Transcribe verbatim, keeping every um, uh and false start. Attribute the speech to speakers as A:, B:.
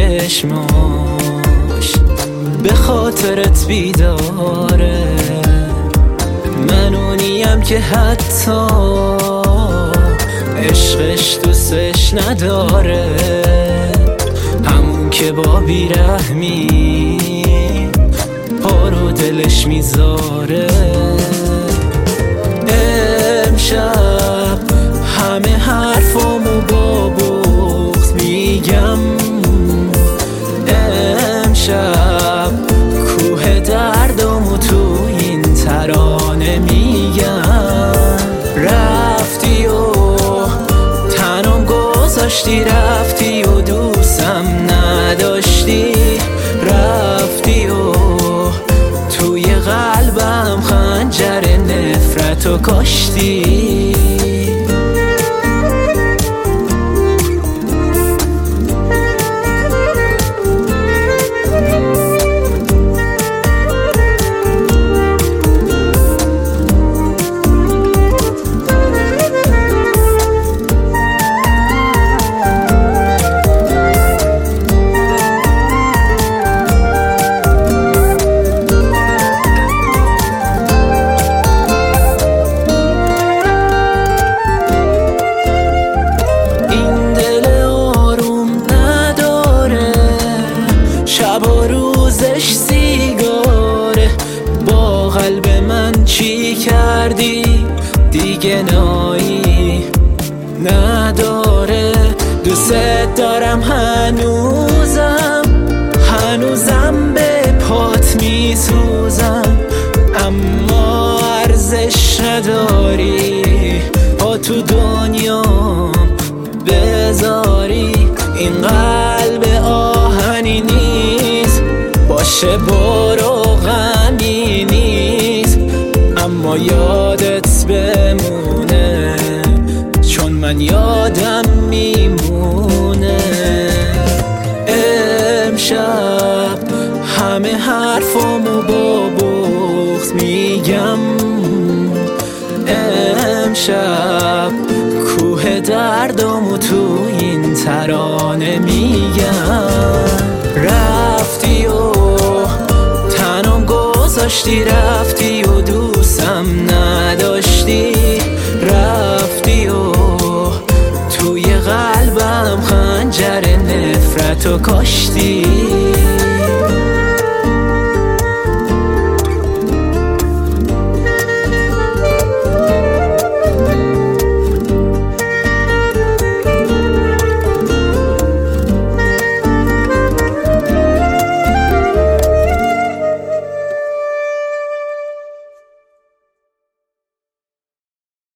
A: چشماش به خاطرت بیداره. من اونیم که حتی عشقش دوستش نداره، همون که با بیرحمی پا رو دلش میذاره. امشب همه حرفامو با بغض میگم، امشب کوه دردامو تو این ترانه میگم. رفتی و تنم گذاشتی، رفتی و دوستم نداشتی، رفتی و توی قلبم خنجر نفرتو کاشتی. شب و روزش سیگاره، با قلب من چی کردی دیگه نایی نداره. دوست دارم هنوزم، هنوزم به پات میسوزم، اما ارزش نداری پا تو دنیام بذاری. این قلب آهنی نیست، باشه برو غمی نیست، اما یادت بمونه چون من یادم میمونه. امشب همه حرفامو با بغض میگم، امشب کوه دردامو تو این ترانه میگم. رفتی و تنم گذاشتی، رفتی و دوستم نداشتی، رفتی و توی قلبم خنجر نفرتو کاشتی.